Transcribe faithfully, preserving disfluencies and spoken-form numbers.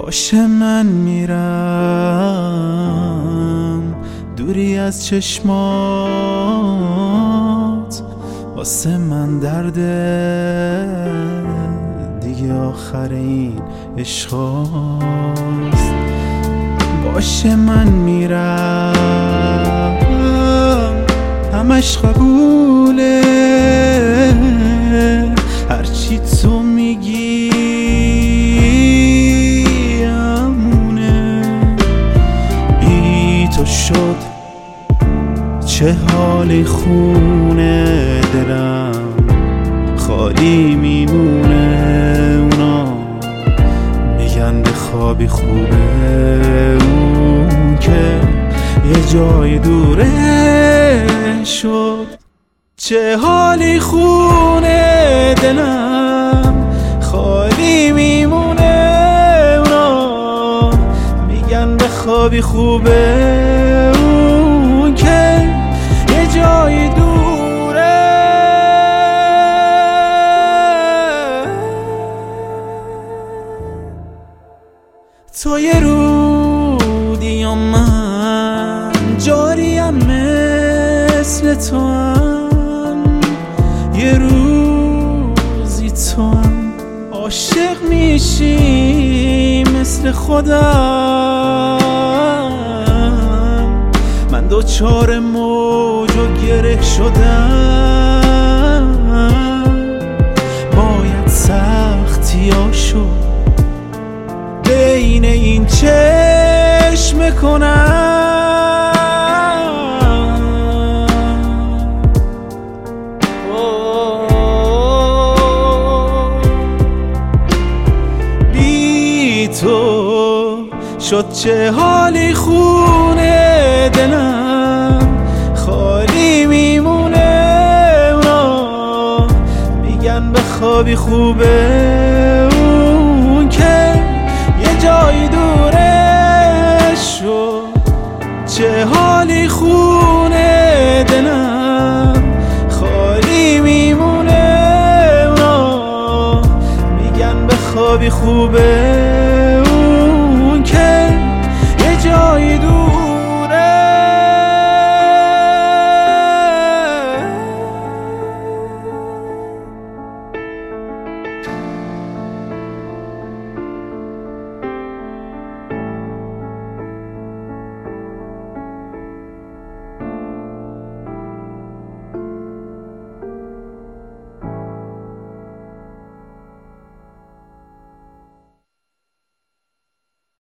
باشه من میرم دوری از چشمات، واسه من درده دیگه آخر این عشقاست. باشه من میرم همش قبوله، هرچی تو میگی امونه. بی تو شد چه حالی خونه، دلم خالی میمونه. اونا میگن به خوابی خوبه، اون که یه جای دوره شد چه حالی خونه، دلم خالی میمونه. اونا میگن به خوابی خوبه، اون که یه جای دوره. تو یه رودی یا من جاریم مثل تو هم، یه روزی تو هم عاشق میشی مثل خودم. من دوچار موج و گره شدم، باید سختیاشو بین این چشم کنم. بی تو شد چه حالی خونه، دلم خالی میمونه. اونا میگن به خوابی خوبه، اون که یه جای دوره شد چه حالی خونه، دلم خالی میمونه. اونا میگن به خوابی خوبه.